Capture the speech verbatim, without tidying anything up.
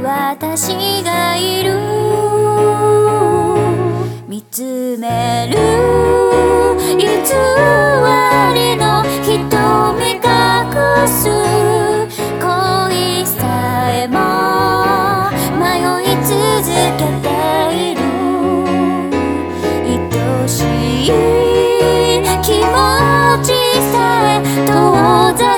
私がいる。見つめる偽りの瞳隠す恋さえも迷い続けている。愛しい気持ちさえ遠ざ